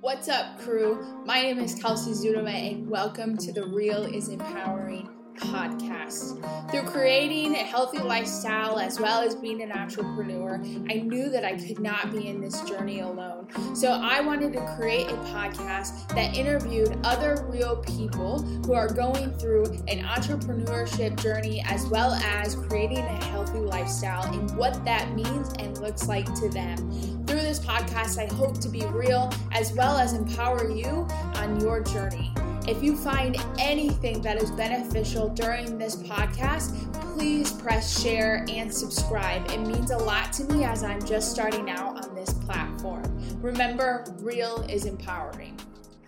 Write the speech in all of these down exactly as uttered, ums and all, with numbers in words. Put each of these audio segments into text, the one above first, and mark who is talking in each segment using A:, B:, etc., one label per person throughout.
A: What's up, crew? My name is Kelsey Zudema, and welcome to the Real is Empowering podcast. Through creating a healthy lifestyle as well as being an entrepreneur, I knew that I could not be in this journey alone. So I wanted to create a podcast that interviewed other real people who are going through an entrepreneurship journey as well as creating a healthy lifestyle and what that means and looks like to them. Through this podcast, I hope to be real as well as empower you on your journey. If you find anything that is beneficial during this podcast, please press share and subscribe. It means a lot to me as I'm just starting out on this platform. Remember, real is empowering.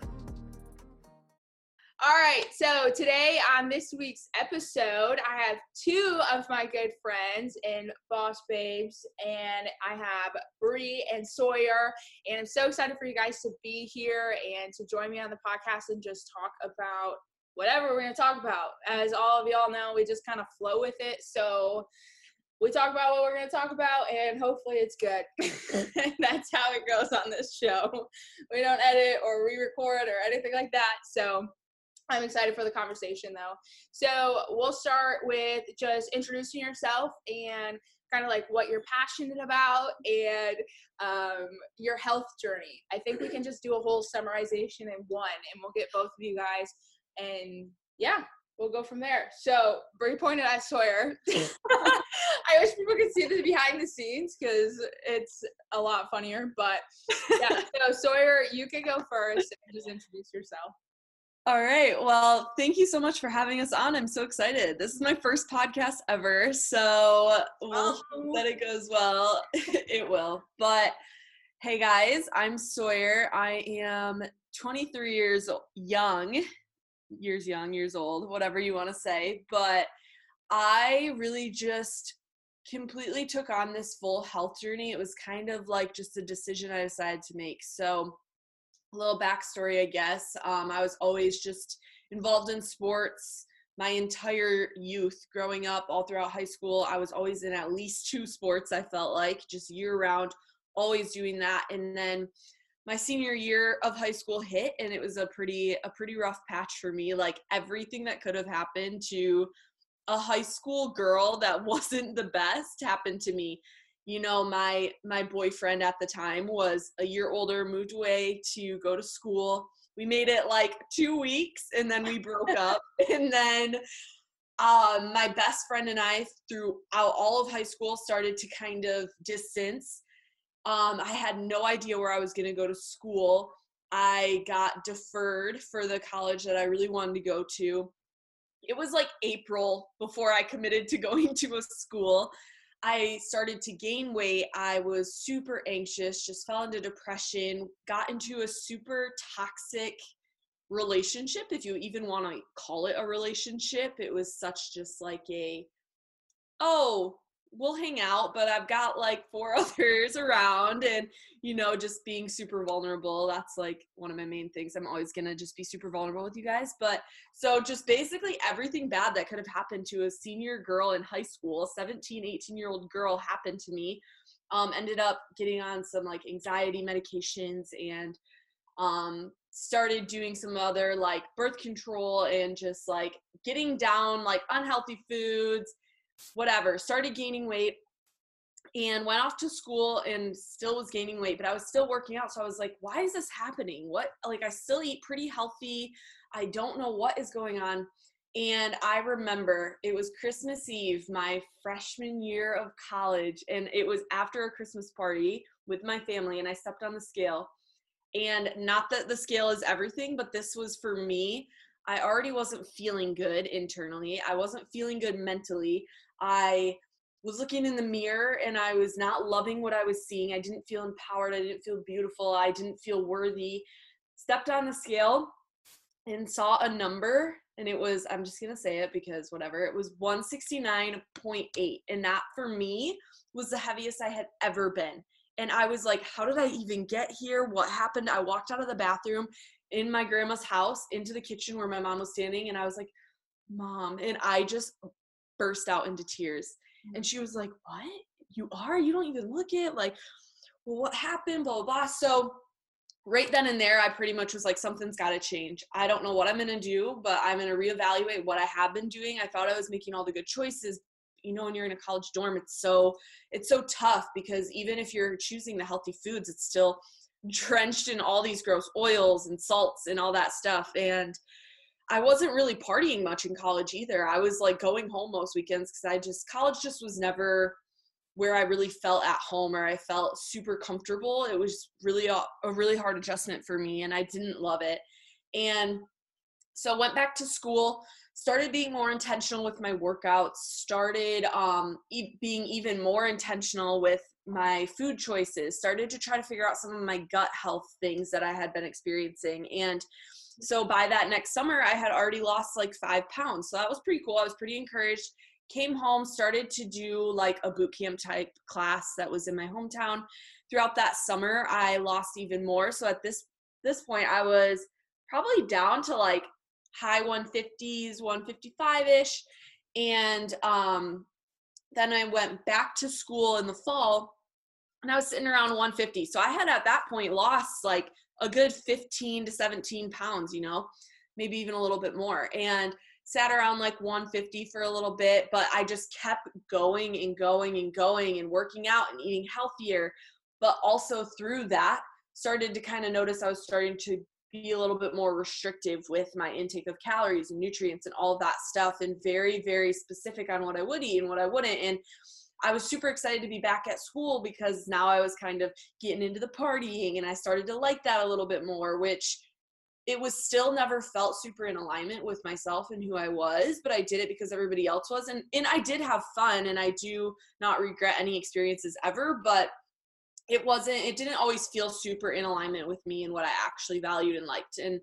A: All right, so today on this week's episode, I have two of my good friends in Boss Babes, and I have Bree and Sawyer, and I'm so excited for you guys to be here and to join me on the podcast and just talk about whatever we're going to talk about. As all of y'all know, we just kind of flow with it, so we talk about what we're going to talk about, and hopefully it's good. That's how it goes on this show. We don't edit or re-record or anything like that, so I'm excited for the conversation though. So we'll start with just introducing yourself and kind of like what you're passionate about and um, your health journey. I think we can just do a whole summarization in one and we'll get both of you guys and yeah, we'll go from there. So Bree pointed at Sawyer. I wish people could see the behind the scenes because it's a lot funnier, but yeah. So Sawyer, you can go first and just introduce yourself.
B: All right. Well, thank you so much for having us on. I'm so excited. This is my first podcast ever, so we'll hope that it goes well. It will. But hey guys, I'm Sawyer. I am twenty-three years young, years young, years old, whatever you want to say. But I really just completely took on this full health journey. It was kind of like just a decision I decided to make. So a little backstory, I guess. Um, I was always just involved in sports my entire youth growing up, all throughout high school. I was always in at least two sports, I felt like, just year round, always doing that. And then my senior year of high school hit, and it was a pretty, a pretty rough patch for me. Like everything that could have happened to a high school girl that wasn't the best happened to me. You know, my my boyfriend at the time was a year older, moved away to go to school. We made it like two weeks and then we broke up. And then um, my best friend and I, throughout all of high school, started to kind of distance. Um, I had no idea where I was going to go to school. I got deferred for the college that I really wanted to go to. It was like April before I committed to going to a school. I started to gain weight. I was super anxious, just fell into depression, got into a super toxic relationship, if you even want to call it a relationship. It was such just like a, oh, we'll hang out, but I've got like four others around, and, you know, just being super vulnerable. That's like one of my main things. I'm always going to just be super vulnerable with you guys. But so just basically everything bad that could have happened to a senior girl in high school, a seventeen, eighteen year old girl, happened to me. Um, ended up getting on some like anxiety medications and um, started doing some other like birth control and just like getting down like unhealthy foods, whatever, started gaining weight and went off to school and still was gaining weight, but I was still working out. So I was like, why is this happening? What, like, I still eat pretty healthy. I don't know what is going on. And I remember it was Christmas Eve, my freshman year of college. And it was after a Christmas party with my family, and I stepped on the scale. And not that the scale is everything, but this was for me. I already wasn't feeling good internally. I wasn't feeling good mentally. I was looking in the mirror and I was not loving what I was seeing. I didn't feel empowered. I didn't feel beautiful. I didn't feel worthy. Stepped on the scale and saw a number, and it was, I'm just going to say it because whatever, it was one sixty-nine point eight. And that for me was the heaviest I had ever been. And I was like, how did I even get here? What happened? I walked out of the bathroom in my grandma's house into the kitchen where my mom was standing, and I was like, Mom, and I just burst out into tears. And she was like, what? You are? You don't even look it? Like, well, what happened? Blah, blah, blah. So right then and there, I pretty much was like, something's got to change. I don't know what I'm going to do, but I'm going to reevaluate what I have been doing. I thought I was making all the good choices. You know, when you're in a college dorm, it's so, it's so tough because even if you're choosing the healthy foods, it's still drenched in all these gross oils and salts and all that stuff. And I wasn't really partying much in college either. I was like going home most weekends because I just, college just was never where I really felt at home or I felt super comfortable. It was really a, a really hard adjustment for me and I didn't love it. And so went back to school, started being more intentional with my workouts, started um, e- being even more intentional with my food choices, started to try to figure out some of my gut health things that I had been experiencing. And so by that next summer, I had already lost like five pounds. So that was pretty cool. I was pretty encouraged. Came home, started to do like a boot camp type class that was in my hometown. Throughout that summer, I lost even more. So at this this point, I was probably down to like high one fifties, one fifty-five-ish. And um, then I went back to school in the fall, and I was sitting around one fifty. So I had at that point lost like a good fifteen to seventeen pounds, you know, maybe even a little bit more. And sat around like one fifty for a little bit, but I just kept going and going and going and working out and eating healthier. But also through that, started to kind of notice I was starting to be a little bit more restrictive with my intake of calories and nutrients and all of that stuff, and very, very specific on what I would eat and what I wouldn't. And I was super excited to be back at school because now I was kind of getting into the partying and I started to like that a little bit more, which it was still never felt super in alignment with myself and who I was, but I did it because everybody else was. And, and I did have fun and I do not regret any experiences ever, but it wasn't, it didn't always feel super in alignment with me and what I actually valued and liked. And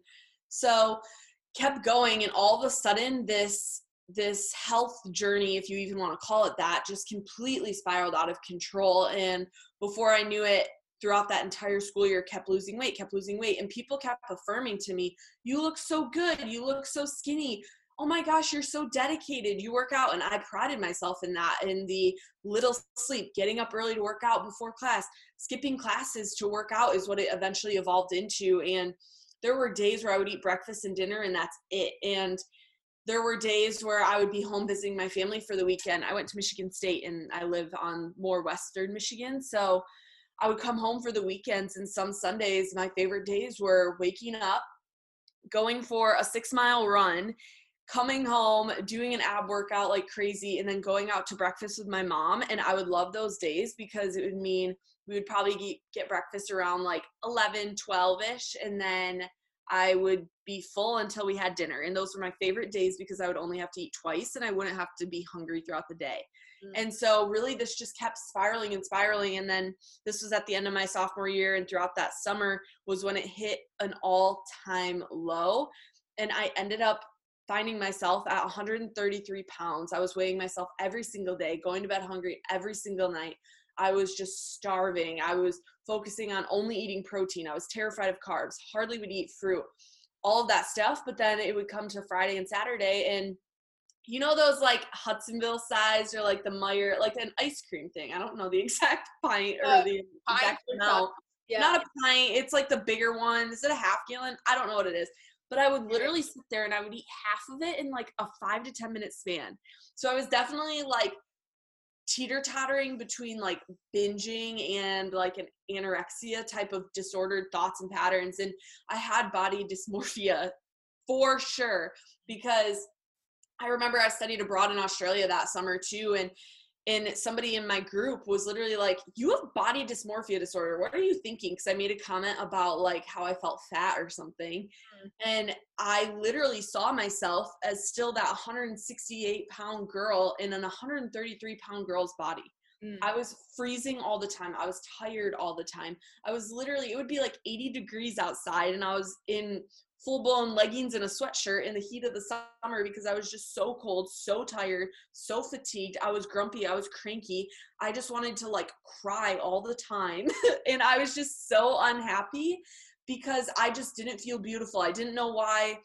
B: so kept going, and all of a sudden this, this health journey, if you even want to call it that, just completely spiraled out of control. And before I knew it, throughout that entire school year, kept losing weight, kept losing weight. And people kept affirming to me, you look so good. You look so skinny. Oh my gosh, you're so dedicated. You work out. And I prided myself in that, in the little sleep, getting up early to work out before class, skipping classes to work out is what it eventually evolved into. And there were days where I would eat breakfast and dinner and that's it. And there were days where I would be home visiting my family for the weekend. I went to Michigan State and I live on more Western Michigan. So I would come home for the weekends, and some Sundays, my favorite days were waking up, going for a six mile run, coming home, doing an ab workout like crazy, and then going out to breakfast with my mom. And I would love those days because it would mean we would probably get breakfast around like eleven, twelve-ish, and then I would be full until we had dinner. And those were my favorite days because I would only have to eat twice and I wouldn't have to be hungry throughout the day. Mm. And so really this just kept spiraling and spiraling. And then this was at the end of my sophomore year, and throughout that summer was when it hit an all-time low. And I ended up finding myself at one hundred thirty-three pounds. I was weighing myself every single day, going to bed hungry every single night. I was just starving. I was focusing on only eating protein. I was terrified of carbs, hardly would eat fruit, all of that stuff. But then it would come to Friday and Saturday, and you know those like Hudsonville size or like the Meyer, like an ice cream thing. I don't know the exact pint or uh, the exact amount. Yeah. Not a pint. It's like the bigger one. Is it a half gallon? I don't know what it is. But I would literally sit there and I would eat half of it in like a five to ten minute span. So I was definitely like teeter-tottering between like binging and like an anorexia type of disordered thoughts and patterns. And I had body dysmorphia for sure, because I remember I studied abroad in Australia that summer too. And And somebody in my group was literally like, you have body dysmorphia disorder. What are you thinking? Because I made a comment about like how I felt fat or something. Mm. And I literally saw myself as still that one hundred sixty-eight pound girl in an one hundred thirty-three pound girl's body. Mm. I was freezing all the time. I was tired all the time. I was literally, it would be like eighty degrees outside, and I was in full-blown leggings and a sweatshirt in the heat of the summer because I was just so cold, so tired, so fatigued. I was grumpy. I was cranky. I just wanted to like cry all the time. And I was just so unhappy because I just didn't feel beautiful. I didn't know why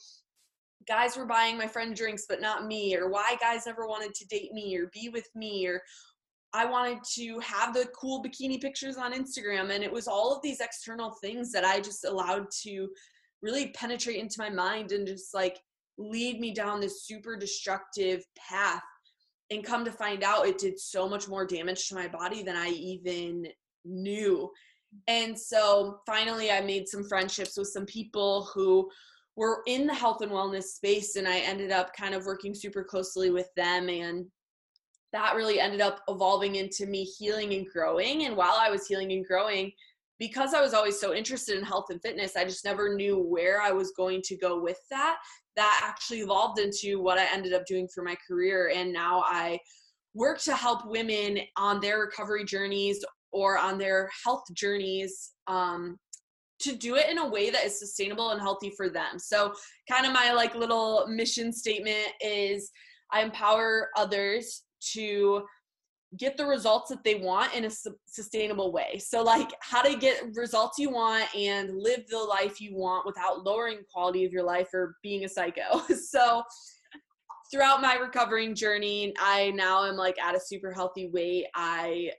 B: guys were buying my friend drinks but not me, or why guys never wanted to date me or be with me, or I wanted to have the cool bikini pictures on Instagram. And it was all of these external things that I just allowed to really penetrate into my mind and just like lead me down this super destructive path. And come to find out, it did so much more damage to my body than I even knew. And so finally I made some friendships with some people who were in the health and wellness space, and I ended up kind of working super closely with them, and that really ended up evolving into me healing and growing. And while I was healing and growing, because I was always so interested in health and fitness, I just never knew where I was going to go with that. That actually evolved into what I ended up doing for my career. And now I work to help women on their recovery journeys or on their health journeys, um, to do it in a way that is sustainable and healthy for them. So kind of my like little mission statement is I empower others to get the results that they want in a su- sustainable way. So like how to get results you want and live the life you want without lowering the quality of your life or being a psycho. So throughout my recovering journey, I now am like at a super healthy weight. I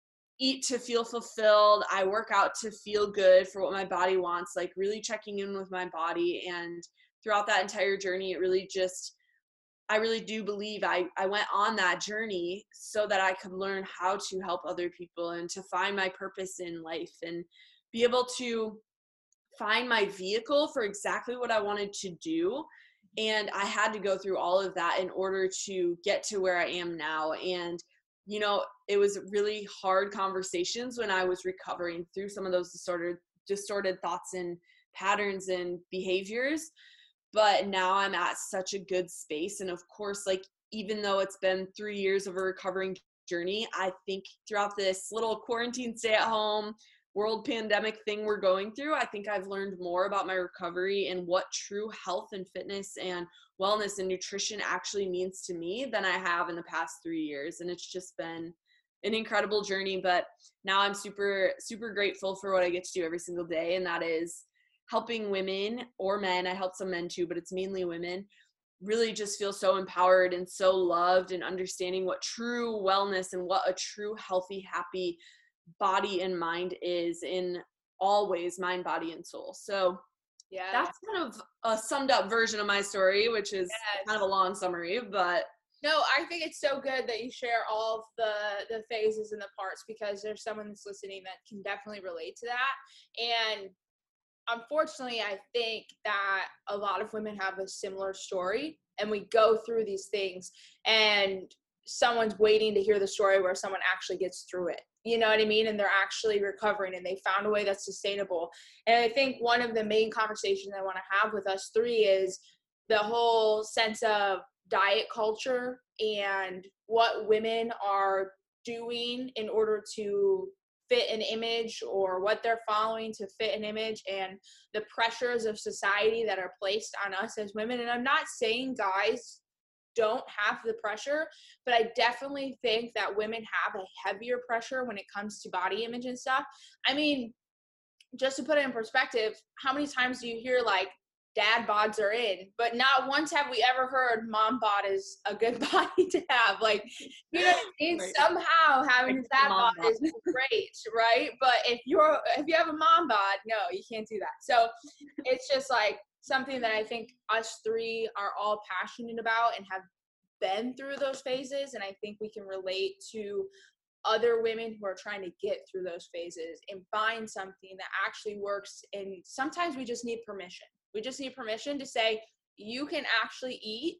B: eat to feel fulfilled. I work out to feel good for what my body wants, like really checking in with my body. And throughout that entire journey, it really just, I really do believe I, I went on that journey so that I could learn how to help other people and to find my purpose in life and be able to find my vehicle for exactly what I wanted to do. And I had to go through all of that in order to get to where I am now. And you know, it was really hard conversations when I was recovering through some of those distorted, distorted thoughts and patterns and behaviors. But now I'm at such a good space. And of course, like, even though it's been three years of a recovering journey, I think throughout this little quarantine, stay at home, world pandemic thing we're going through, I think I've learned more about my recovery and what true health and fitness and wellness and nutrition actually means to me than I have in the past three years. And it's just been an incredible journey. But now I'm super, super grateful for what I get to do every single day. And that is helping women or men. I help some men too, but it's mainly women, really just feel so empowered and so loved and understanding what true wellness and what a true healthy, happy body and mind is in all ways, mind, body, and soul. So yeah, that's kind of a summed up version of my story, which is yes. kind of a long summary, but
A: no, I think it's so good that you share all of the the phases and the parts, because there's someone that's listening that can definitely relate to that. And unfortunately, I think that a lot of women have a similar story, and we go through these things and someone's waiting to hear the story where someone actually gets through it. You know what I mean? And they're actually recovering and they found a way that's sustainable. And I think one of the main conversations I want to have with us three is the whole sense of diet culture and what women are doing in order to fit an image, or what they're following to fit an image, and the pressures of society that are placed on us as women. And I'm not saying guys don't have the pressure, but I definitely think that women have a heavier pressure when it comes to body image and stuff. I mean, just to put it in perspective, how many times do you hear like dad bods are in, but not once have we ever heard mom bod is a good body to have? Like, you know what I mean? Right. Somehow having like a dad bod, bod is great, right? But if you're if you have a mom bod, no, you can't do that. So it's just like something that I think us three are all passionate about and have been through those phases. And I think we can relate to other women who are trying to get through those phases and find something that actually works. And sometimes we just need permission. We just need permission to say, you can actually eat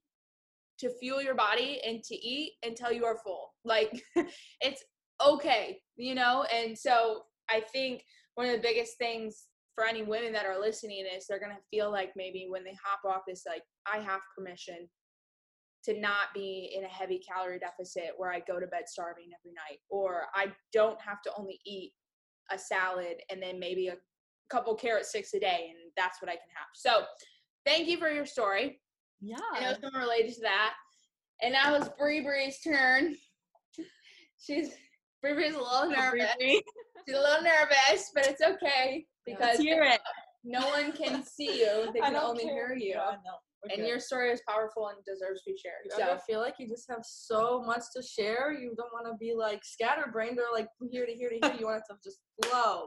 A: to fuel your body and to eat until you are full. Like, it's okay, you know? And so I think one of the biggest things for any women that are listening is they're going to feel like maybe when they hop off this, like, I have permission to not be in a heavy calorie deficit where I go to bed starving every night, or I don't have to only eat a salad and then maybe a couple carrot sticks a day, and that's what I can have. So thank you for your story.
B: Yeah.
A: I know someone related to that. And now it's Bree Bree's turn. She's Bree Bree's a little nervous. She's a little nervous, but it's okay because
B: Let's hear it.
A: No one can see you. They can only
B: care.
A: hear you.
B: Yeah, no.
A: We're and good. Your story is powerful and deserves to be shared.
C: You
A: so
C: ever feel like you just have so much to share? You don't want to be like scatterbrained or like from here to here to here. You want it to just flow.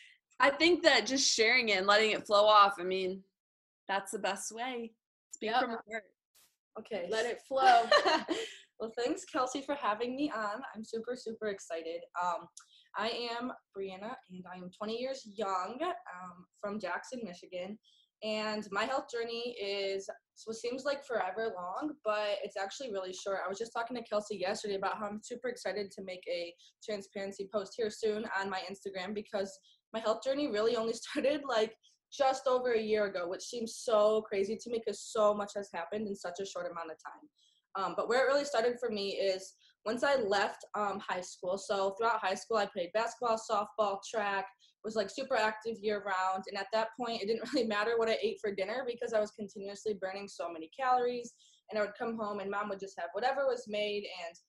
B: I think that just sharing it and letting it flow off, I mean, that's the best way. Speak yep. from the heart.
C: Okay.
A: Let it flow.
C: Well, thanks, Kelsey, for having me on. I'm super, super excited. Um, I am Brianna, and I am twenty years young, um, from Jackson, Michigan. And my health journey is what seems like forever long, but it's actually really short. I was just talking to Kelsey yesterday about how I'm super excited to make a transparency post here soon on my Instagram, because my health journey really only started like just over a year ago, which seems so crazy to me because so much has happened in such a short amount of time. Um, but where it really started for me is once I left um, high school. So throughout high school, I played basketball, softball, track, was like super active year round. And at that point, it didn't really matter what I ate for dinner because I was continuously burning so many calories. And I would come home and mom would just have whatever was made.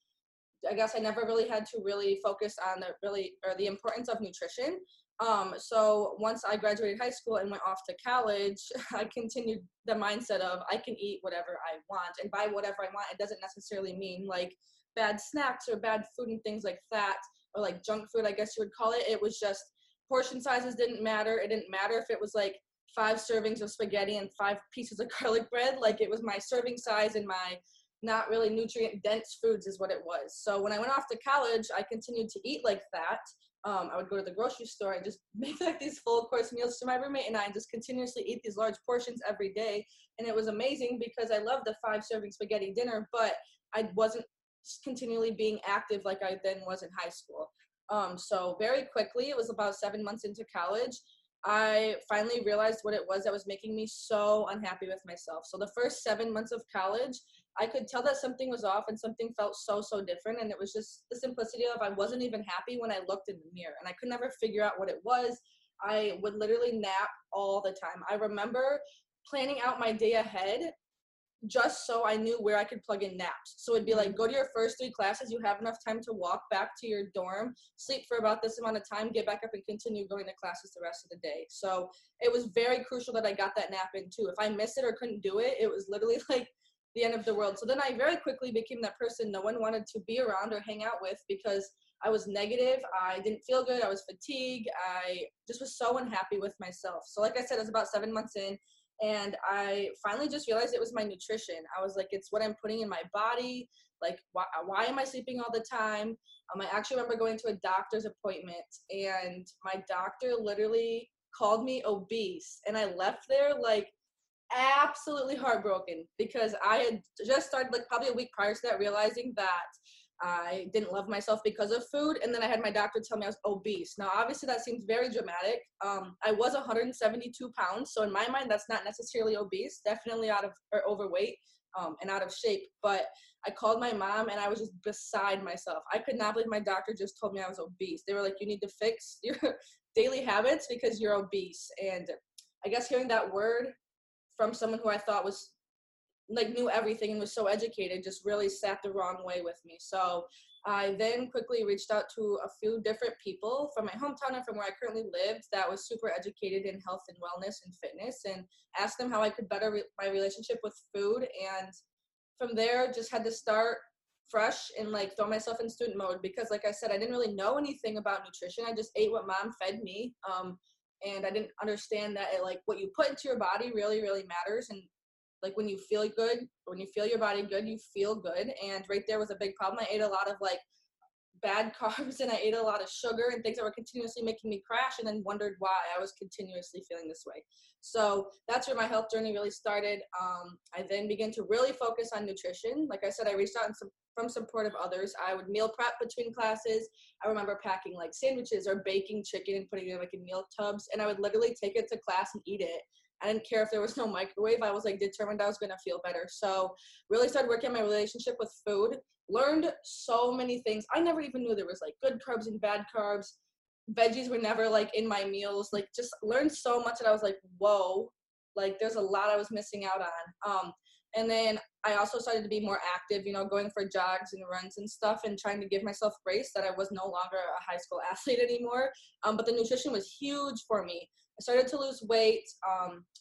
C: And I guess I never really had to really focus on the really or the importance of nutrition. Um, so once I graduated high school and went off to college, I continued the mindset of I can eat whatever I want. And by whatever I want, it doesn't necessarily mean like bad snacks or bad food and things like that, or like junk food, I guess you would call it. It was just portion sizes didn't matter. It didn't matter if it was like five servings of spaghetti and five pieces of garlic bread. Like it was my serving size and my not really nutrient dense foods is what it was. So when I went off to college, I continued to eat like that. Um, I would go to the grocery store and just make like these full course meals to my roommate and I and just continuously eat these large portions every day. And it was amazing because I loved the five serving spaghetti dinner, but I wasn't continually being active like I then was in high school. Um, so very quickly, it was about seven months into college, I finally realized what it was that was making me so unhappy with myself. So the first seven months of college, I could tell that something was off and something felt so, so different. And it was just the simplicity of I wasn't even happy when I looked in the mirror and I could never figure out what it was. I would literally nap all the time. I remember planning out my day ahead just so I knew where I could plug in naps. So it'd be like, go to your first three classes, you have enough time to walk back to your dorm, sleep for about this amount of time, get back up and continue going to classes the rest of the day. So it was very crucial that I got that nap in too. If I missed it or couldn't do it, it was literally like the end of the world. So then I very quickly became that person no one wanted to be around or hang out with because I was negative, I didn't feel good, I was fatigued, I just was so unhappy with myself. So like I said, it was about seven months in, and I finally just realized it was my nutrition. I was like, it's what I'm putting in my body. Like, why, why am I sleeping all the time? Um, I actually remember going to a doctor's appointment, and my doctor literally called me obese, and I left there like absolutely heartbroken because I had just started like probably a week prior to that realizing that I didn't love myself because of food, and then I had my doctor tell me I was obese. Now, obviously, that seems very dramatic. Um, I was one hundred seventy-two pounds, so in my mind, that's not necessarily obese, definitely out of or overweight um, and out of shape. But I called my mom, and I was just beside myself. I could not believe my doctor just told me I was obese. They were like, you need to fix your daily habits because you're obese. And I guess hearing that word from someone who I thought was like knew everything and was so educated just really sat the wrong way with me. So I then quickly reached out to a few different people from my hometown and from where I currently lived that was super educated in health and wellness and fitness, and asked them how I could better re- my relationship with food. And from there, just had to start fresh and like throw myself in student mode because like I said, I didn't really know anything about nutrition. I just ate what mom fed me. Um, and I didn't understand that it, like what you put into your body really, really matters. And like when you feel good, when you feel your body good, you feel good. And right there was a big problem. I ate a lot of like bad carbs and I ate a lot of sugar and things that were continuously making me crash, and then wondered why I was continuously feeling this way. So that's where my health journey really started. Um, I then began to really focus on nutrition. Like I said, I reached out and some, from support of others. I would meal prep between classes. I remember packing like sandwiches or baking chicken and putting it like in meal tubs. And I would literally take it to class and eat it. I didn't care if there was no microwave. I was like determined I was going to feel better. So really started working on my relationship with food, learned so many things. I never even knew there was like good carbs and bad carbs. Veggies were never like in my meals, like just learned so much that I was like, whoa, like there's a lot I was missing out on. Um, and then I also started to be more active, you know, going for jogs and runs and stuff and trying to give myself grace that I was no longer a high school athlete anymore. Um, but the nutrition was huge for me. I started to lose weight. Um,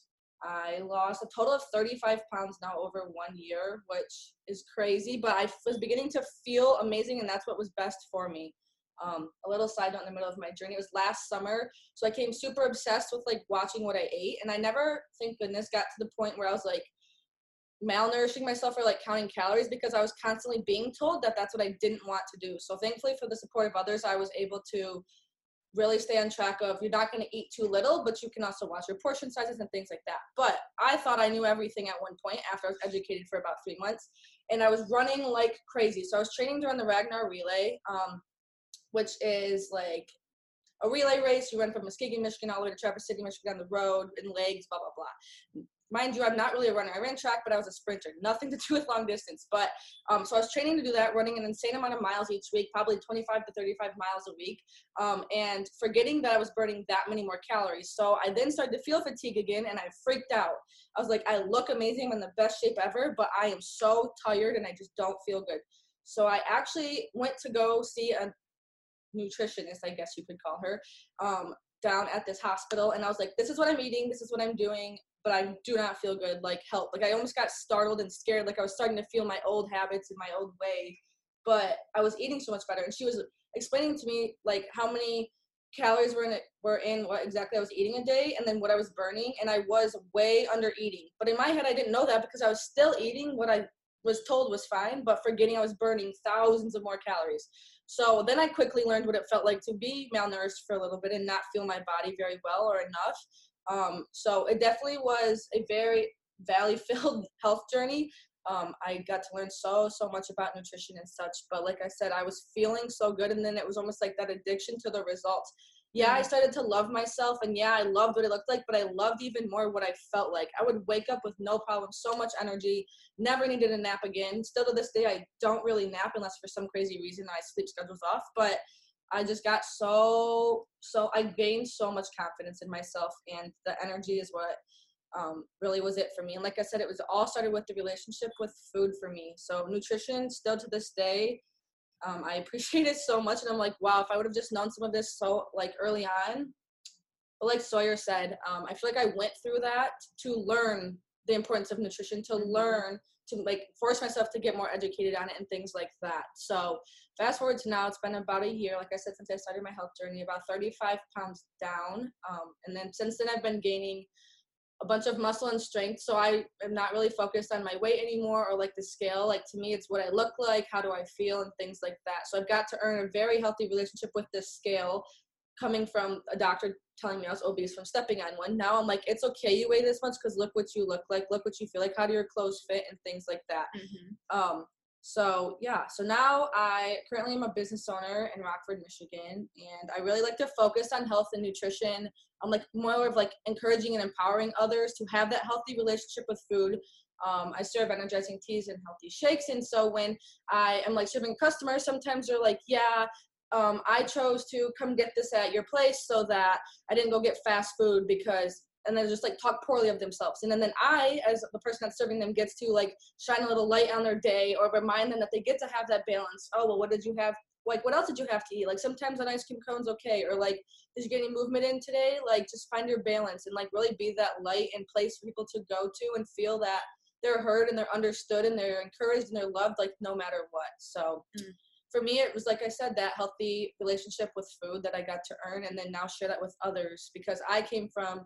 C: I lost a total of thirty-five pounds now over one year, which is crazy, but I was beginning to feel amazing, and that's what was best for me. Um, a little side note in the middle of my journey, it was last summer, so I became super obsessed with like watching what I ate, and I never, thank goodness, got to the point where I was like malnourishing myself or like counting calories, because I was constantly being told that that's what I didn't want to do. So thankfully, for the support of others, I was able to really stay on track of, you're not going to eat too little, but you can also watch your portion sizes and things like that. But I thought I knew everything at one point after I was educated for about three months, and I was running like crazy. So I was training to run the Ragnar Relay, um, which is like a relay race. You run from Muskegon, Michigan, all the way to Traverse City, Michigan, on the road, in legs, blah, blah, blah. Mind you, I'm not really a runner. I ran track, but I was a sprinter. Nothing to do with long distance. But um, so I was training to do that, running an insane amount of miles each week, probably twenty-five to thirty-five miles a week, um, and forgetting that I was burning that many more calories. So I then started to feel fatigue again, and I freaked out. I was like, I look amazing. I'm in the best shape ever, but I am so tired, and I just don't feel good. So I actually went to go see a nutritionist, I guess you could call her, um, down at this hospital. And I was like, this is what I'm eating. This is what I'm doing. But I do not feel good. Like, help. Like, I almost got startled and scared. Like, I was starting to feel my old habits and my old way. But I was eating so much better. And she was explaining to me, like, how many calories were in it, were in what exactly I was eating a day, and then what I was burning. And I was way under eating. But in my head, I didn't know that, because I was still eating what I was told was fine, but forgetting I was burning thousands of more calories. So then I quickly learned what it felt like to be malnourished for a little bit and not feel my body very well or enough. Um, so it definitely was a very valley-filled health journey. Um, I got to learn so, so much about nutrition and such. But like I said, I was feeling so good, and then it was almost like that addiction to the results. Yeah, I started to love myself, and yeah, I loved what it looked like, but I loved even more what I felt like. I would wake up with no problem, so much energy, never needed a nap again. Still to this day, I don't really nap unless for some crazy reason my sleep schedule's off, but I just got so, so I gained so much confidence in myself, and the energy is what um, really was it for me. And like I said, it was all started with the relationship with food for me. So nutrition, still to this day, Um, I appreciate it so much, and I'm like, wow, if I would have just known some of this so like early on. But like Sawyer said, um, I feel like I went through that to learn the importance of nutrition, to
A: Mm-hmm.
C: learn to like force myself to get more educated on it and things like that. So fast forward to now, it's been about a year, like I said, since I started my health journey, about thirty-five pounds down, um, and then since then I've been gaining a bunch of muscle and strength. So I am not really focused on my weight anymore or like the scale. Like, to me, it's what I look like, how do I feel, and things like that. So I've got to earn a very healthy relationship with this scale, coming from a doctor telling me I was obese from stepping on one. Now I'm like, it's okay you weigh this much, because look what you look like, look what you feel like, how do your clothes fit, and things like that.
A: Mm-hmm.
C: Um, so yeah, so now I currently am a business owner in Rockford, Michigan, and I really like to focus on health and nutrition. I'm like more of like encouraging and empowering others to have that healthy relationship with food. Um, I serve energizing teas and healthy shakes, and so when I am like serving customers, sometimes they're like, yeah, um, I chose to come get this at your place so that I didn't go get fast food, because, and then just like talk poorly of themselves. And then, then I, as the person that's serving them, gets to like shine a little light on their day, or remind them that they get to have that balance. Oh, well, what did you have? Like, what else did you have to eat? Like, sometimes an ice cream cone's okay. Or like, did you get any movement in today? Like, just find your balance and like really be that light and place for people to go to and feel that they're heard and they're understood and they're encouraged and they're loved, like no matter what. So mm. for me, it was, like I said, that healthy relationship with food that I got to earn, and then now share that with others, because I came from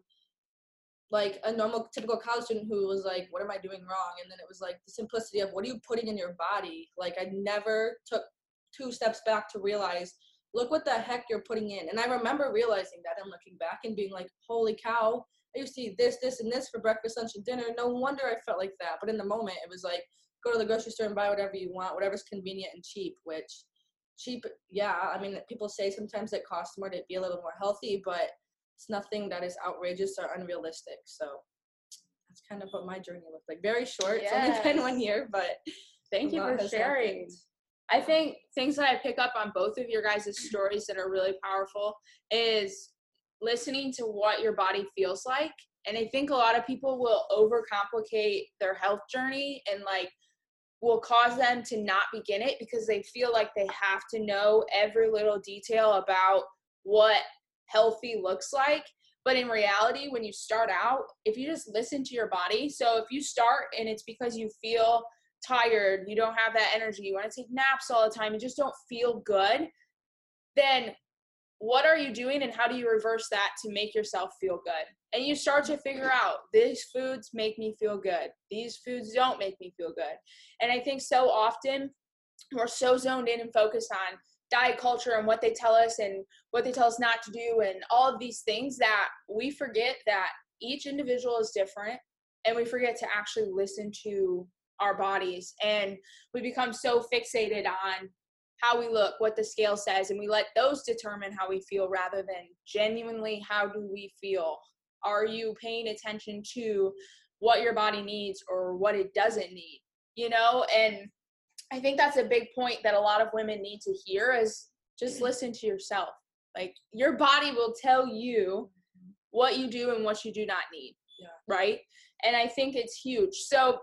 C: like a normal, typical college student who was like, what am I doing wrong? And then it was like the simplicity of, what are you putting in your body? Like, I never took two steps back to realize, look what the heck you're putting in. And I remember realizing that and looking back and being like, holy cow, I used to eat this, this, and this for breakfast, lunch, and dinner. No wonder I felt like that. But in the moment, it was like, go to the grocery store and buy whatever you want, whatever's convenient and cheap, which cheap, yeah, I mean, people say sometimes it costs more to be a little more healthy, but it's nothing that is outrageous or unrealistic. So that's kind of what my journey looked like. Very short. Yes. It's only been one year, but
A: thank you for sharing. Happened. I think things that I pick up on both of your guys' stories that are really powerful is listening to what your body feels like. And I think a lot of people will overcomplicate their health journey and like will cause them to not begin it because they feel like they have to know every little detail about what healthy looks like. But in reality, when you start out, if you just listen to your body, so if you start and it's because you feel tired, you don't have that energy, you want to take naps all the time, you just don't feel good, then what are you doing and how do you reverse that to make yourself feel good? And you start to figure out, these foods make me feel good. These foods don't make me feel good. And I think so often we're so zoned in and focused on diet culture and what they tell us and what they tell us not to do and all of these things that we forget that each individual is different, and we forget to actually listen to our bodies, and we become so fixated on how we look, what the scale says, and we let those determine how we feel rather than genuinely how do we feel. Are you paying attention to what your body needs or what it doesn't need, you know? And I think that's a big point that a lot of women need to hear is just listen to yourself. Like, your body will tell you what you do and what you do not need,
C: Yeah.
A: right? And I think it's huge. So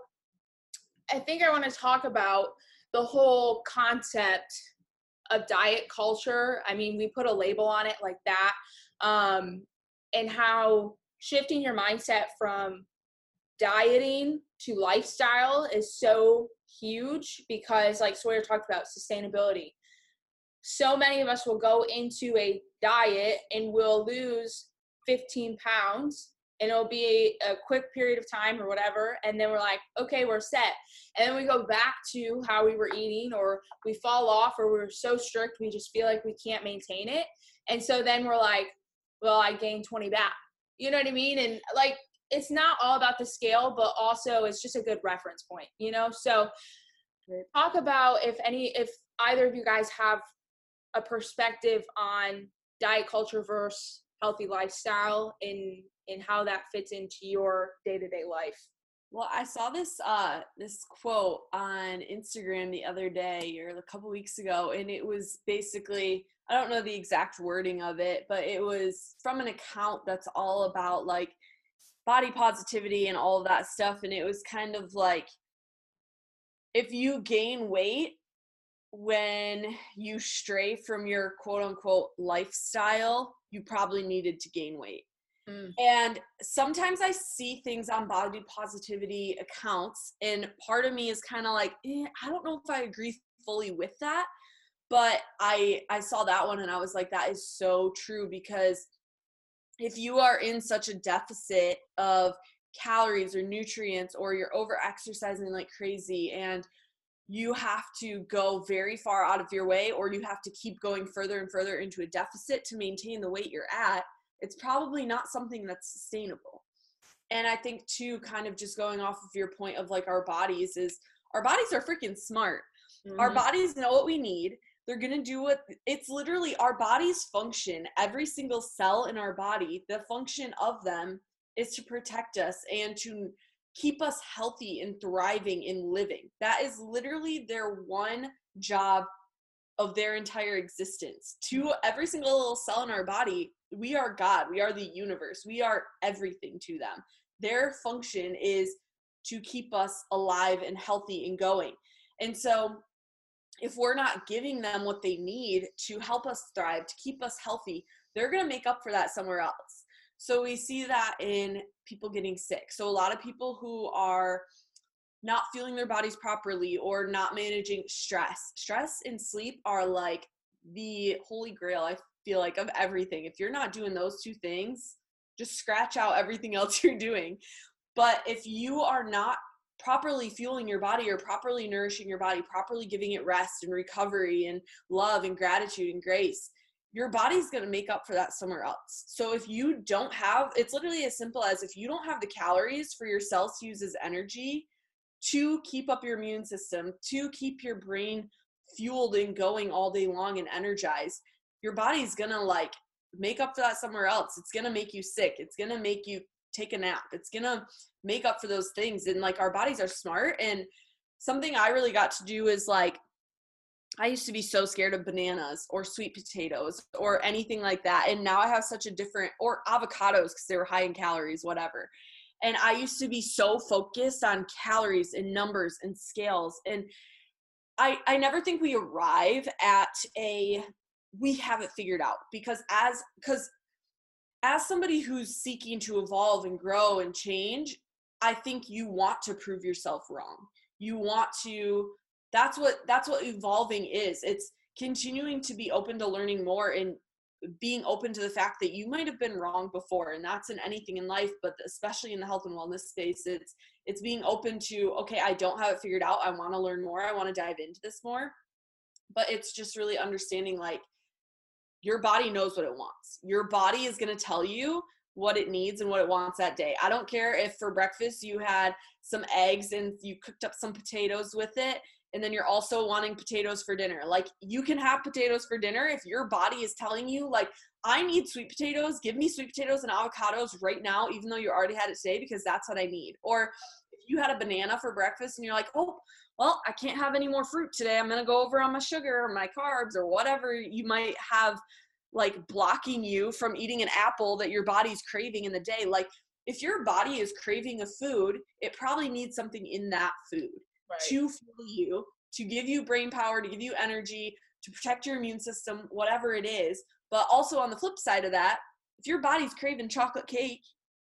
A: I think I want to talk about the whole concept of diet culture. I mean, we put a label on it like that, um, and how shifting your mindset from dieting to lifestyle is so huge because, like Sawyer talked about, sustainability. So many of us will go into a diet and we'll lose fifteen pounds, and it'll be a, a quick period of time or whatever, and then we're like, okay, we're set. And then we go back to how we were eating, or we fall off, or we're so strict we just feel like we can't maintain it. And so then we're like, well, I gained twenty back. You know what I mean? And like, it's not all about the scale, but also it's just a good reference point, you know? So talk about if any, if either of you guys have a perspective on diet culture versus healthy lifestyle in, in how that fits into your day-to-day life.
B: Well, I saw this uh, this quote on Instagram the other day or a couple weeks ago, and it was basically, I don't know the exact wording of it, but it was from an account that's all about like body positivity and all of that stuff. And it was kind of like, if you gain weight when you stray from your quote unquote lifestyle, you probably needed to gain weight. Mm. And sometimes I see things on body positivity accounts, and part of me is kind of like, eh, I don't know if I agree fully with that. But I I saw that one and I was like, that is so true, because if you are in such a deficit of calories or nutrients, or you're over exercising like crazy and you have to go very far out of your way, or you have to keep going further and further into a deficit to maintain the weight you're at, it's probably not something that's sustainable. And I think too, kind of just going off of your point of like our bodies, is our bodies are freaking smart. Mm-hmm. Our bodies know what we need. They're going to do what, it's literally our bodies function. Every single cell in our body, the function of them is to protect us and to keep us healthy and thriving and living. That is literally their one job of their entire existence. To every single little cell in our body, we are God. We are the universe. We are everything to them. Their function is to keep us alive and healthy and going. And so if we're not giving them what they need to help us thrive, to keep us healthy, they're going to make up for that somewhere else. So we see that in people getting sick. So a lot of people who are not feeling their bodies properly or not managing stress. Stress and sleep are like the holy grail, I feel like, of everything. If you're not doing those two things, just scratch out everything else you're doing. But if you are not properly fueling your body or properly nourishing your body, properly giving it rest and recovery and love and gratitude and grace, your body's going to make up for that somewhere else. So if you don't have, it's literally as simple as if you don't have the calories for your cells to use as energy to keep up your immune system, to keep your brain fueled and going all day long and energized, your body's going to like make up for that somewhere else. It's going to make you sick. It's going to make you take a nap. It's going to make up for those things. And like, our bodies are smart. And something I really got to do is like, I used to be so scared of bananas or sweet potatoes or anything like that. And now I have such a different, or avocados because they were high in calories, whatever. And I used to be so focused on calories and numbers and scales. And I, I never think we arrive at a, we have it figured out, because as, because as somebody who's seeking to evolve and grow and change, I think you want to prove yourself wrong. You want to, that's what, that's what evolving is. It's continuing to be open to learning more and being open to the fact that you might have been wrong before. And that's in anything in life, but especially in the health and wellness space, it's, it's being open to, okay, I don't have it figured out. I want to learn more. I want to dive into this more, but it's just really understanding, like, your body knows what it wants. Your body is going to tell you what it needs and what it wants that day. I don't care if for breakfast you had some eggs and you cooked up some potatoes with it, and then you're also wanting potatoes for dinner. Like, you can have potatoes for dinner if your body is telling you, like, I need sweet potatoes. Give me sweet potatoes and avocados right now, even though you already had it today, because that's what I need. Or if you had a banana for breakfast and you're like, oh, well, I can't have any more fruit today. I'm going to go over on my sugar or my carbs or whatever you might have, like, blocking you from eating an apple that your body's craving in the day. Like, if your body is craving a food, it probably needs something in that food right. to fuel you, to give you brain power, to give you energy, to protect your immune system, whatever it is. But also on the flip side of that, if your body's craving chocolate cake,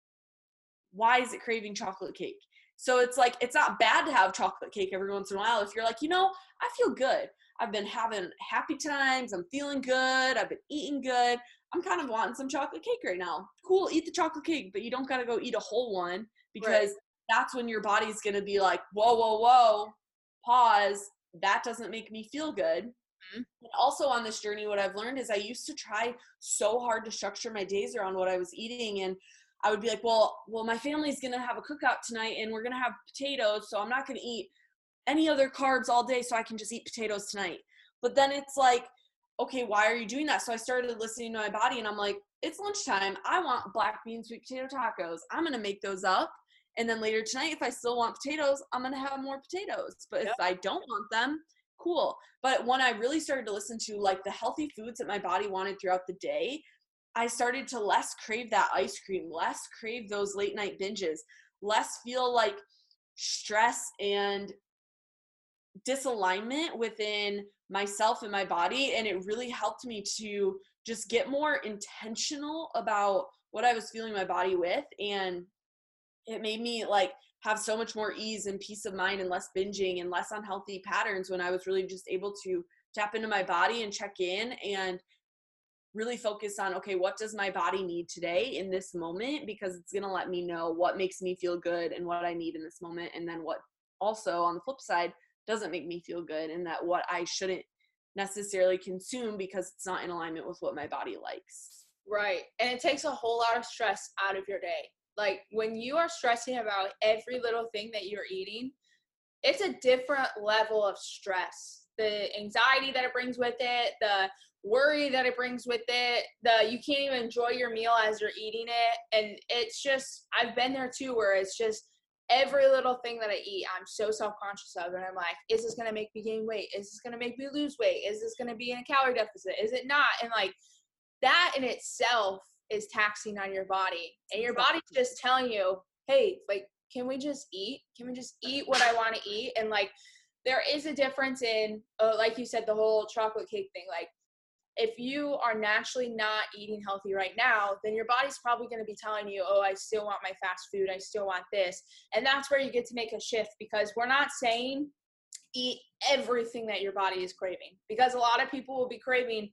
B: why is it craving chocolate cake? So it's like, it's not bad to have chocolate cake every once in a while if you're like, you know, I feel good. I've been having happy times. I'm feeling good. I've been eating good. I'm kind of wanting some chocolate cake right now. Cool, eat the chocolate cake, but you don't got to go eat a whole one, because right. that's when your body's going to be like, whoa, whoa, whoa, pause. That doesn't make me feel good. Mm-hmm. And also on this journey, what I've learned is I used to try so hard to structure my days around what I was eating, and I would be like, well, well, my family's going to have a cookout tonight and we're going to have potatoes, so I'm not going to eat any other carbs all day, so I can just eat potatoes tonight. But then it's like, okay, why are you doing that? So I started listening to my body, and I'm like, it's lunchtime. I want black bean sweet potato tacos. I'm going to make those up. And then later tonight, if I still want potatoes, I'm going to have more potatoes. But yep. if I don't want them, cool. But when I really started to listen to, like, the healthy foods that my body wanted throughout the day, I started to less crave that ice cream, less crave those late night binges, less feel like stress and disalignment within myself and my body. And it really helped me to just get more intentional about what I was feeling my body with. And it made me, like, have so much more ease and peace of mind and less binging and less unhealthy patterns when I was really just able to tap into my body and check in and really focus on, okay, what does my body need today in this moment? Because it's going to let me know what makes me feel good and what I need in this moment. And then what also on the flip side doesn't make me feel good, and that what I shouldn't necessarily consume because it's not in alignment with what my body likes.
A: Right. And it takes a whole lot of stress out of your day. Like, when you are stressing about every little thing that you're eating, it's a different level of stress. The anxiety that it brings with it, the worry that it brings with it, the you can't even enjoy your meal as you're eating it. And it's just, I've been there too, where it's just every little thing that I eat, I'm so self-conscious of. And I'm like, is this going to make me gain weight? Is this going to make me lose weight? Is this going to be in a calorie deficit? Is it not? And, like, that in itself is taxing on your body. And your body's just telling you, hey, like, can we just eat? Can we just eat what I want to eat? And, like, there is a difference in, uh, like you said, the whole chocolate cake thing. Like, if you are naturally not eating healthy right now, then your body's probably going to be telling you, oh, I still want my fast food. I still want this. And that's where you get to make a shift, because we're not saying eat everything that your body is craving, because a lot of people will be craving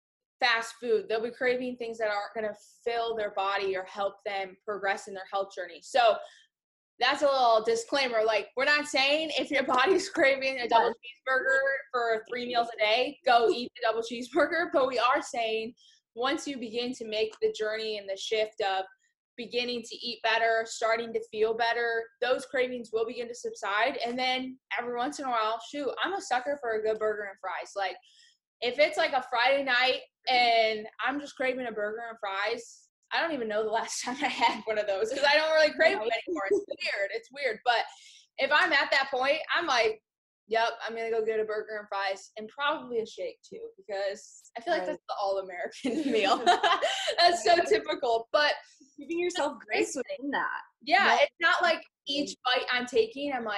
A: fast food. They'll be craving things that aren't going to fill their body or help them progress in their health journey. So that's a little disclaimer. Like, we're not saying if your body's craving a double cheeseburger for three meals a day, go eat the double cheeseburger. But we are saying once you begin to make the journey and the shift of beginning to eat better, starting to feel better, those cravings will begin to subside. And then every once in a while, shoot, I'm a sucker for a good burger and fries. Like, if it's like a Friday night and I'm just craving a burger and fries, I don't even know the last time I had one of those, because I don't really crave them anymore. It's weird. It's weird. But if I'm at that point, I'm like, yep, I'm going to go get a burger and fries and probably a shake too, because I feel like right. that's the all-American meal. That's so typical. But
B: giving yourself grace within that.
A: Yeah, it's not like each bite I'm taking, I'm like,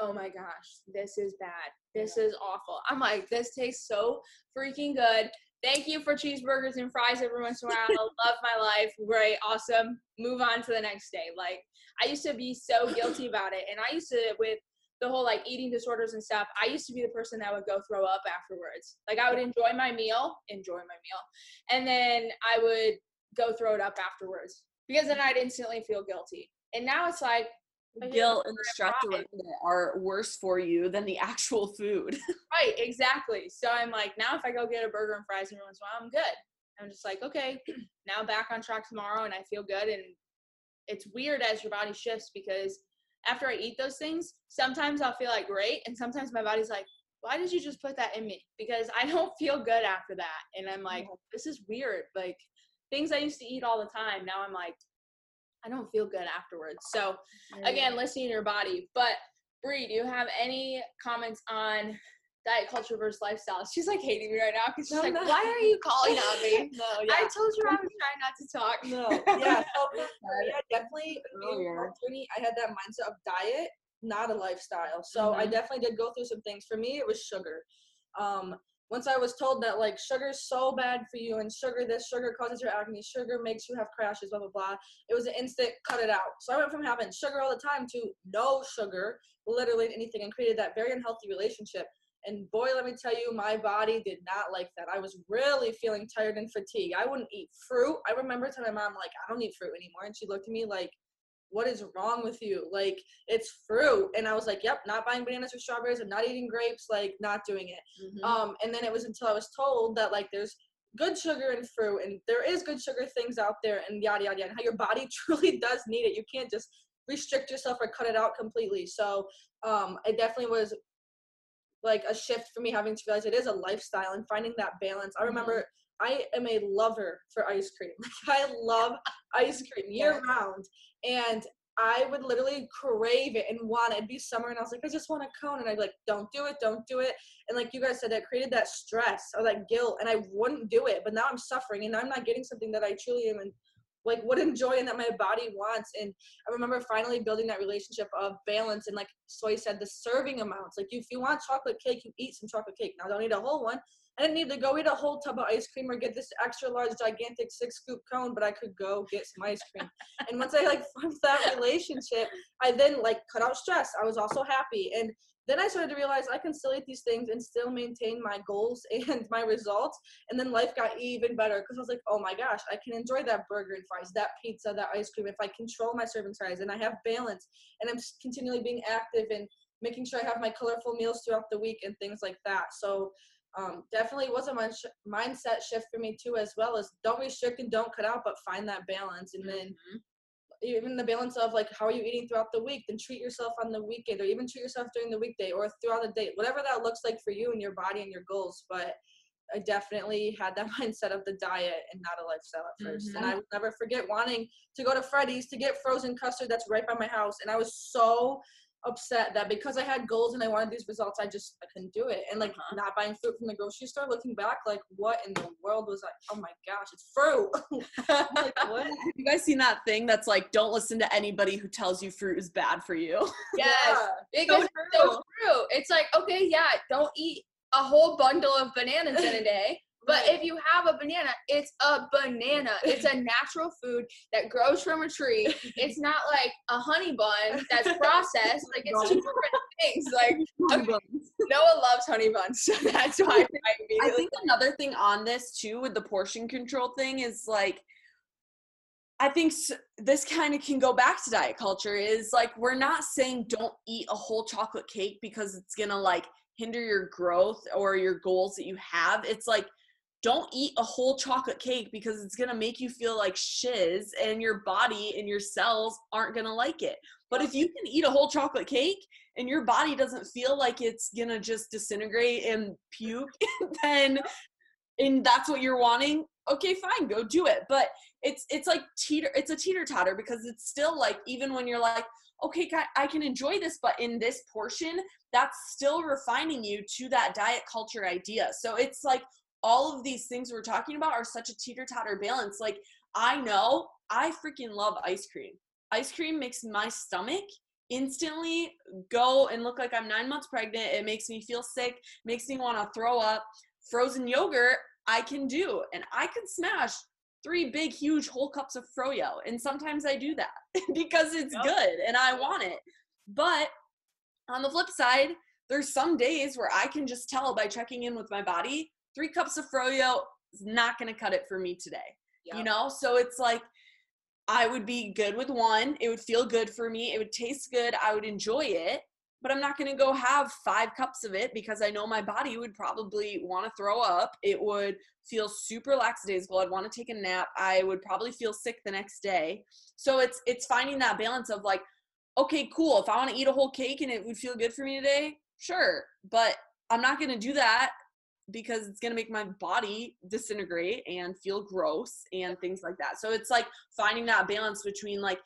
A: oh my gosh, this is bad. This is awful. I'm like, this tastes so freaking good. Thank you for cheeseburgers and fries every once in a while. Love my life. Great. Awesome. Move on to the next day. Like, I used to be so guilty about it. And I used to, with the whole like eating disorders and stuff, I used to be the person that would go throw up afterwards. Like, I would enjoy my meal, enjoy my meal. And then I would go throw it up afterwards because then I'd instantly feel guilty. And now it's like,
B: guilt and the stress around it are worse for you than the actual food.
A: Right, exactly. So I'm like, now if I go get a burger and fries every once in a while, I'm good. I'm just like, okay, now back on track tomorrow and I feel good. And it's weird as your body shifts because after I eat those things, sometimes I'll feel like great. And sometimes my body's like, why did you just put that in me? Because I don't feel good after that. And I'm like, this is weird. Like things I used to eat all the time. Now I'm like, I don't feel good afterwards. So again, listening to your body. But Bree, do you have any comments on diet culture versus lifestyle? She's like hating me right now because she's no, like, no. Why are you calling on me? No, yeah. I told you I was trying not to talk.
C: No, yeah. So for me, I definitely, journey, I had that mindset of diet, not a lifestyle. So mm-hmm. I definitely did go through some things. For me, it was sugar. Um, Once I was told that, like, sugar's so bad for you and sugar this, sugar causes your acne, sugar makes you have crashes, blah, blah, blah, it was an instant cut it out. So I went from having sugar all the time to no sugar, literally anything, and created that very unhealthy relationship. And boy, let me tell you, my body did not like that. I was really feeling tired and fatigued. I wouldn't eat fruit. I remember telling my mom, like, I don't eat fruit anymore. And she looked at me like, what is wrong with you? Like, it's fruit. And I was like, yep, not buying bananas or strawberries. I'm not eating grapes, like, not doing it. Mm-hmm. Um, and then it was until I was told that, like, there's good sugar in fruit and there is good sugar things out there and yada, yada, yada, and how your body truly does need it. You can't just restrict yourself or cut it out completely. So um, it definitely was, like, a shift for me having to realize it is a lifestyle and finding that balance. I remember mm-hmm. I am a lover for ice cream. Like, I love ice cream year round. And I would literally crave it and want it. It'd be summer and I was like, I just want a cone. And I'd be like, don't do it, don't do it. And like you guys said, that created that stress or that guilt and I wouldn't do it. But now I'm suffering and I'm not getting something that I truly am and like would enjoy and that my body wants. And I remember finally building that relationship of balance. And like Soy said, the serving amounts. Like if you want chocolate cake, you eat some chocolate cake. Now don't eat a whole one. I didn't need to go eat a whole tub of ice cream or get this extra large, gigantic six scoop cone, but I could go get some ice cream. And once I like formed that relationship, I then like cut out stress. I was also happy. And then I started to realize I can still eat these things and still maintain my goals and my results. And then life got even better because I was like, oh my gosh, I can enjoy that burger and fries, that pizza, that ice cream if I control my serving size and I have balance and I'm continually being active and making sure I have my colorful meals throughout the week and things like that. So um, definitely was a min- mindset shift for me too, as well as don't restrict and don't cut out, but find that balance. And then mm-hmm. even the balance of like, how are you eating throughout the week? Then treat yourself on the weekend or even treat yourself during the weekday or throughout the day, whatever that looks like for you and your body and your goals. But I definitely had that mindset of the diet and not a lifestyle at first. Mm-hmm. And I will never forget wanting to go to Freddy's to get frozen custard that's right by my house. And I was so upset that because I had goals and I wanted these results, I just I couldn't do it. And like uh-huh. not buying fruit from the grocery store, looking back, like what in the world was I? Oh my gosh, it's fruit. Like what? Have
B: you guys seen that thing that's like, don't listen to anybody who tells you fruit is bad for you?
A: Yes, yeah. Because so it's so true. It's like, okay, yeah, don't eat a whole bundle of bananas in a day. But if you have a banana, it's a banana. It's a natural food that grows from a tree. It's not like a honey bun that's processed. Like, it's two different things. Like, okay, Noah loves honey buns, so that's why I
B: I think another thing on this, too, with the portion control thing is, like, I think this kind of can go back to diet culture is, like, we're not saying don't eat a whole chocolate cake because it's going to, like, hinder your growth or your goals that you have. It's, like, don't eat a whole chocolate cake because it's going to make you feel like shiz and your body and your cells aren't going to like it. But if you can eat a whole chocolate cake and your body doesn't feel like it's going to just disintegrate and puke, then and that's what you're wanting, okay, fine, go do it. But it's it's like teeter, it's a teeter-totter because it's still like, even when you're like, okay, I can enjoy this, but in this portion, that's still refining you to that diet culture idea. So it's like, all of these things we're talking about are such a teeter-totter balance. Like, I know I freaking love ice cream. Ice cream makes my stomach instantly go and look like I'm nine months pregnant. It makes me feel sick, makes me want to throw up. Frozen yogurt, I can do. And I can smash three big, huge whole cups of froyo. And sometimes I do that because it's yep. good and I want it. But on the flip side, there's some days where I can just tell by checking in with my body, three cups of froyo is not going to cut it for me today. Yep. You know? So it's like, I would be good with one. It would feel good for me. It would taste good. I would enjoy it. But I'm not going to go have five cups of it because I know my body would probably want to throw up. It would feel super lackadaisical. I'd want to take a nap. I would probably feel sick the next day. So it's it's finding that balance of like, okay, cool. If I want to eat a whole cake and it would feel good for me today, sure. But I'm not going to do that because it's going to make my body disintegrate and feel gross and things like that. So it's like finding that balance between like,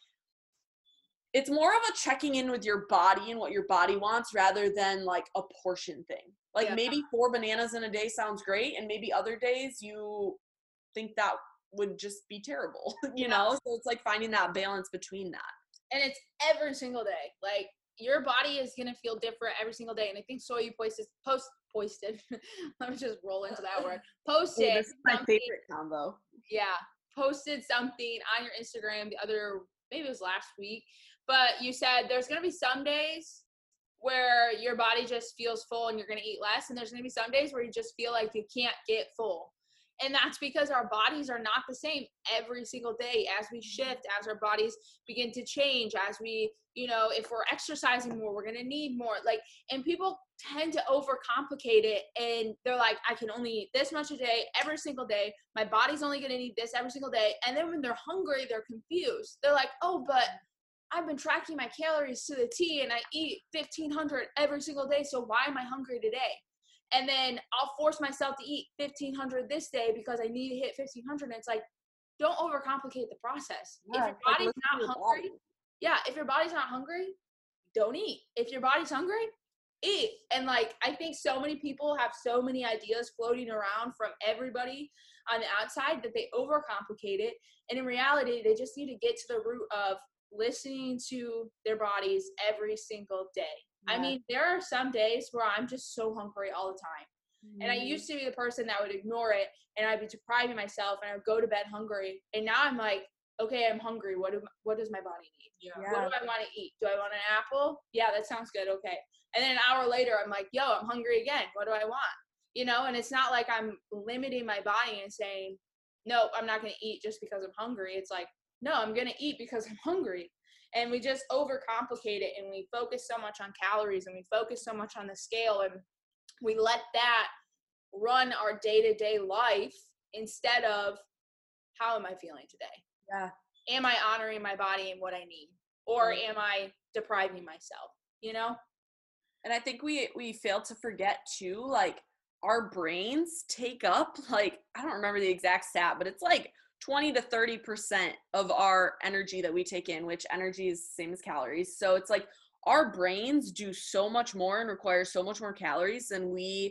B: it's more of a checking in with your body and what your body wants rather than like a portion thing. Like yeah. maybe four bananas in a day sounds great. And maybe other days you think that would just be terrible, you yeah. know? So it's like finding that balance between that.
A: And it's every single day. Like your body is going to feel different every single day. And I think Soy, you posted, post, posted, let me just roll into that word. Posted.
B: Oh, this is my favorite combo.
A: Yeah. Posted something on your Instagram the other, maybe it was last week. But you said there's going to be some days where your body just feels full and you're going to eat less. And there's going to be some days where you just feel like you can't get full. And that's because our bodies are not the same every single day as we shift, as our bodies begin to change, as we, you know, if we're exercising more, we're going to need more. Like, and people tend to overcomplicate it. And they're like, I can only eat this much a day, every single day. My body's only going to need this every single day. And then when they're hungry, they're confused. They're like, oh, but I've been tracking my calories to the T and I eat fifteen hundred every single day. So why am I hungry today? And then I'll force myself to eat fifteen hundred this day because I need to hit fifteen hundred. And it's like, don't overcomplicate the process. Yeah, if your body's like not hungry, body. yeah, if your body's not hungry, don't eat. If your body's hungry, eat. And like, I think so many people have so many ideas floating around from everybody on the outside that they overcomplicate it. And in reality, they just need to get to the root of listening to their bodies every single day. Yeah. I mean, there are some days where I'm just so hungry all the time. Mm-hmm. And I used to be the person that would ignore it and I'd be depriving myself and I would go to bed hungry. And now I'm like, okay, I'm hungry. What do what does my body need? Yeah. What do I want to eat? Do I want an apple? Yeah, that sounds good. Okay. And then an hour later, I'm like, yo, I'm hungry again. What do I want? You know, and it's not like I'm limiting my body and saying, no, I'm not going to eat just because I'm hungry. It's like, no, I'm going to eat because I'm hungry. And we just overcomplicate it and we focus so much on calories and we focus so much on the scale and we let that run our day-to-day life instead of how am I feeling today?
B: Yeah.
A: Am I honoring my body and what I need? Or am I depriving myself, you know?
B: And I think we we fail to forget too, like our brains take up like, I don't remember the exact stat, but it's like twenty to thirty percent of our energy that we take in, which energy is the same as calories. So it's like our brains do so much more and require so much more calories than we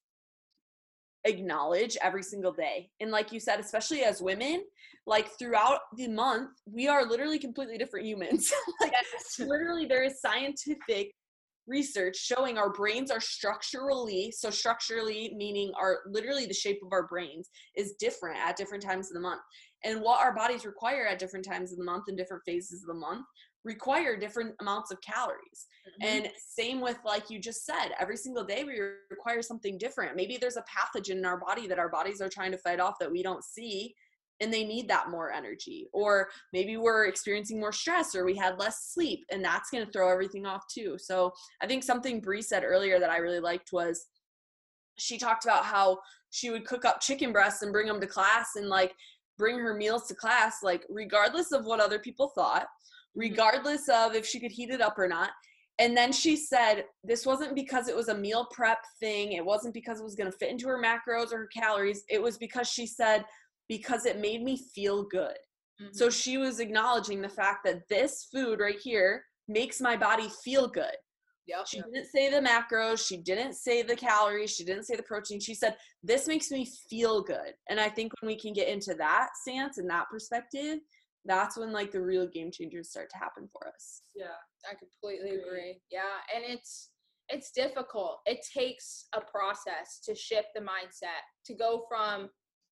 B: acknowledge every single day. And like you said, especially as women, like throughout the month, we are literally completely different humans. Like yes. Literally there is scientific research showing our brains are structurally, so structurally meaning our literally the shape of our brains is different at different times of the month. And what our bodies require at different times of the month and different phases of the month require different amounts of calories. Mm-hmm. And same with, like you just said, every single day we require something different. Maybe there's a pathogen in our body that our bodies are trying to fight off that we don't see, and they need that more energy. Or maybe we're experiencing more stress or we had less sleep, and that's going to throw everything off too. So I think something Bree said earlier that I really liked was she talked about how she would cook up chicken breasts and bring them to class and like bring her meals to class, like regardless of what other people thought, regardless of if she could heat it up or not. And then she said this wasn't because it was a meal prep thing. It wasn't because it was going to fit into her macros or her calories. It was because she said, because it made me feel good. Mm-hmm. So she was acknowledging the fact that this food right here makes my body feel good. Yep. She didn't say the macros. She didn't say the calories. She didn't say the protein. She said, this makes me feel good. And I think when we can get into that stance and that perspective, that's when like the real game changers start to happen for us.
C: Yeah.
A: I completely agree. Yeah. And it's, it's difficult. It takes a process to shift the mindset, to go from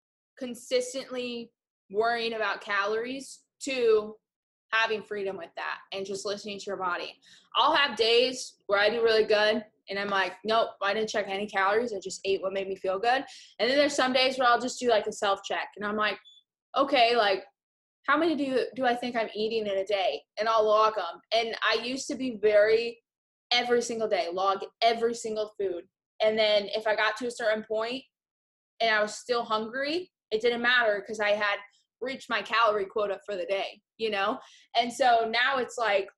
A: consistently worrying about calories to having freedom with that and just listening to your body. I'll have days where I do really good and I'm like, nope, I didn't check any calories. I just ate what made me feel good. And then there's some days where I'll just do like a self check and I'm like, okay, like how many do you, do I think I'm eating in a day? And I'll log them. And I used to be very every single day, log every single food. And then if I got to a certain point and I was still hungry, it didn't matter because I had reached my calorie quota for the day, you know? And so now it's like,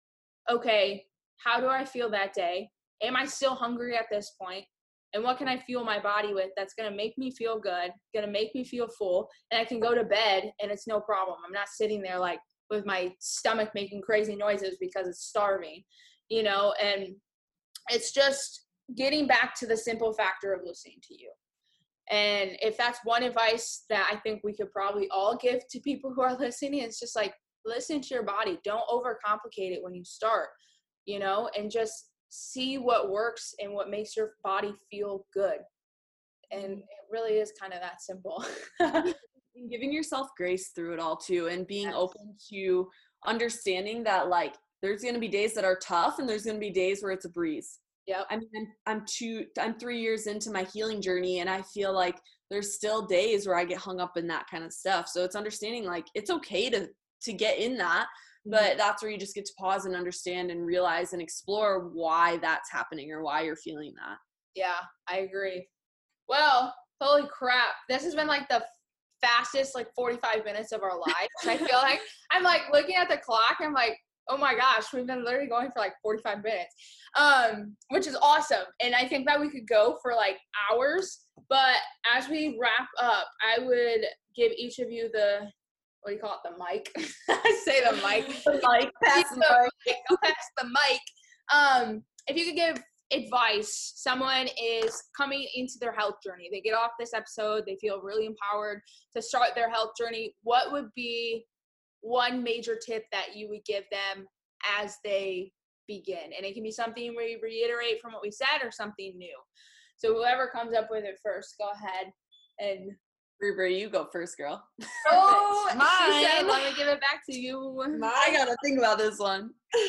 A: okay, how do I feel that day? Am I still hungry at this point? And what can I fuel my body with that's going to make me feel good, going to make me feel full, and I can go to bed and it's no problem. I'm not sitting there like with my stomach making crazy noises because it's starving, you know? And it's just getting back to the simple factor of listening to you. And if that's one advice that I think we could probably all give to people who are listening, it's just like, listen to your body. Don't overcomplicate it when you start, you know, and just see what works and what makes your body feel good. And it really is kind of that simple.
B: And giving yourself grace through it all too, and being yes. open to understanding that like there's going to be days that are tough and there's going to be days where it's a breeze.
A: Yeah.
B: I mean, I'm, I'm two, I'm three years into my healing journey and I feel like there's still days where I get hung up in that kind of stuff. So it's understanding like it's okay to, to get in that, but that's where you just get to pause and understand and realize and explore why that's happening or why you're feeling that.
A: Yeah, I agree. Well, holy crap. This has been like the fastest like forty-five minutes of our lives. I feel like I'm like looking at the clock. I'm like, oh my gosh, we've been literally going for like forty-five minutes, um, which is awesome. And I think that we could go for like hours. But as we wrap up, I would give each of you the, what do you call it, the mic? I say the mic.
B: The mic. Pass the mic.
A: Go pass the mic. Um, if you could give advice, someone is coming into their health journey. They get off this episode. They feel really empowered to start their health journey. What would be one major tip that you would give them as they begin? And it can be something we reiterate from what we said or something new. So whoever comes up with it first, go ahead. And
B: Brie, you go first, girl.
A: Oh, she said, let me give it back to you.
B: Mine. I gotta think about this one.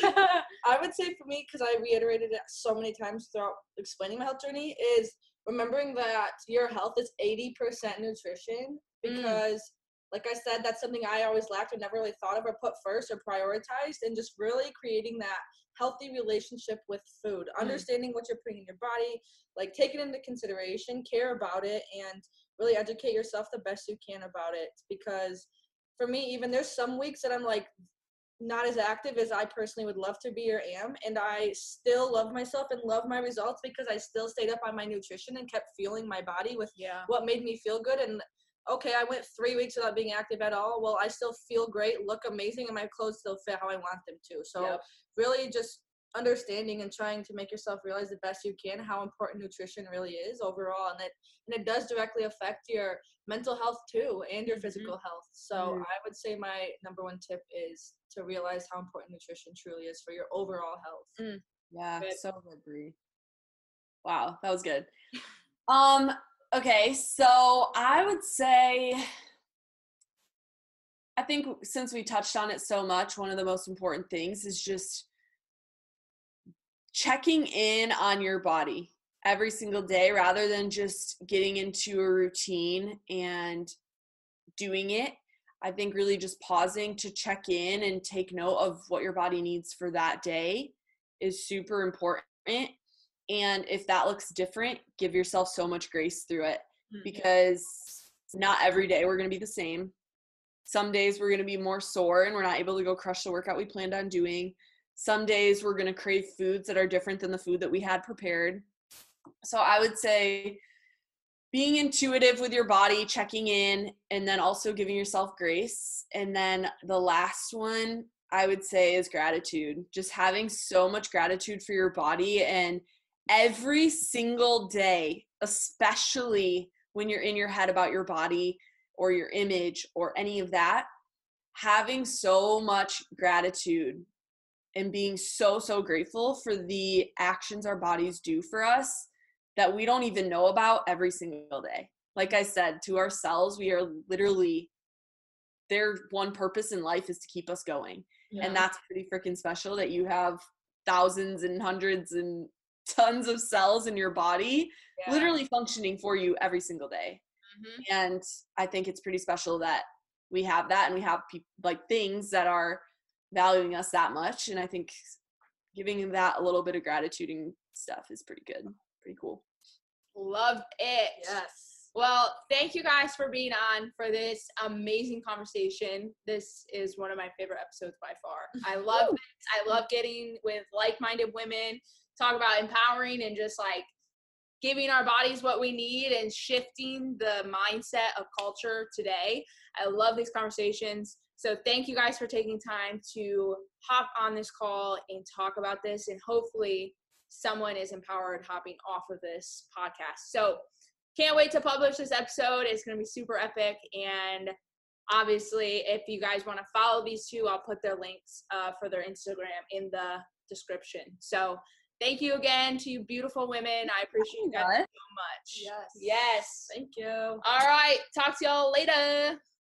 C: I would say for me, because I reiterated it so many times throughout explaining my health journey, is remembering that your health is eighty percent nutrition. Because mm. like I said, that's something I always lacked or never really thought of or put first or prioritized, and just really creating that healthy relationship with food, mm. understanding what you're putting in your body, like take it into consideration, care about it, and really educate yourself the best you can about it. Because for me, even there's some weeks that I'm like not as active as I personally would love to be or am, and I still love myself and love my results because I still stayed up on my nutrition and kept fueling my body with yeah. what made me feel good. And okay, I went three weeks without being active at all. Well, I still feel great, look amazing, and my clothes still fit how I want them to. So yep. really just understanding and trying to make yourself realize the best you can how important nutrition really is overall, and that and it does directly affect your mental health too and your physical mm-hmm. health. So mm-hmm. I would say my number one tip is to realize how important nutrition truly is for your overall health.
B: Mm. Yeah, good. So good, Brie. Wow, that was good. um okay, so I would say, I think since we touched on it so much, one of the most important things is just checking in on your body every single day rather than just getting into a routine and doing it. I think really just pausing to check in and take note of what your body needs for that day is super important. And if that looks different, give yourself so much grace through it, because not every day we're going to be the same. Some days we're going to be more sore and we're not able to go crush the workout we planned on doing. Some days we're going to crave foods that are different than the food that we had prepared. So I would say being intuitive with your body, checking in, and then also giving yourself grace. And then the last one I would say is gratitude. Just having so much gratitude for your body, and every single day, especially when you're in your head about your body or your image or any of that, having so much gratitude and being so, so grateful for the actions our bodies do for us that we don't even know about every single day. Like I said, to our cells, we are literally, their one purpose in life is to keep us going. Yeah. And that's pretty freaking special that you have thousands and hundreds and tons of cells in your body yeah. literally functioning for you every single day. Mm-hmm. And I think it's pretty special that we have that, and we have people like things that are valuing us that much. And I think giving that a little bit of gratitude and stuff is pretty good. Pretty cool.
A: Loved it.
C: Yes.
A: Well, thank you guys for being on for this amazing conversation. This is one of my favorite episodes by far. I love this. I love getting with like-minded women, talk about empowering and just like giving our bodies what we need and shifting the mindset of culture today. I love these conversations. So thank you guys for taking time to hop on this call and talk about this, and hopefully someone is empowered hopping off of this podcast. So can't wait to publish this episode. It's going to be super epic. And obviously, if you guys want to follow these two, I'll put their links uh, for their Instagram in the description. So thank you again to you beautiful women. I appreciate you guys so much.
C: Yes.
A: Yes.
C: Thank you.
A: All right. Talk to y'all later.